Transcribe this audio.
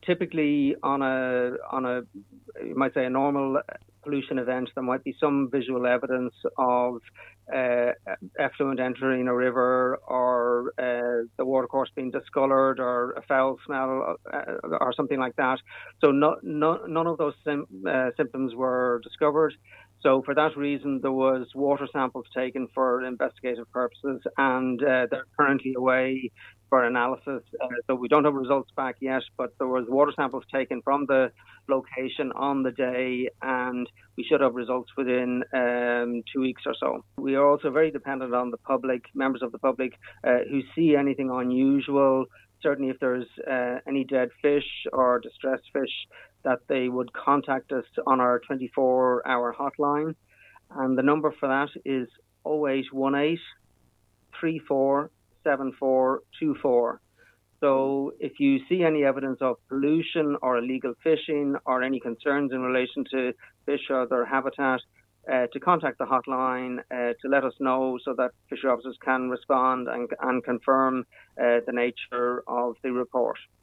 typically on a you might say a normal pollution event, there might be some visual evidence of effluent entering a river, or the watercourse being discoloured, or a foul smell, or something like that. So none of those symptoms were discovered. So for that reason, there was water samples taken for investigative purposes, and they're currently away for analysis. So we don't have results back yet, but there was water samples taken from the location on the day, and we should have results within 2 weeks or so. We are also very dependent on the public, members of the public, who see anything unusual. Certainly if there's any dead fish or distressed fish, that they would contact us on our 24-hour hotline. And the number for that is 0818 347424. So if you see any evidence of pollution or illegal fishing, or any concerns in relation to fish or their habitat, to contact the hotline to let us know, so that fishery officers can respond and confirm the nature of the report.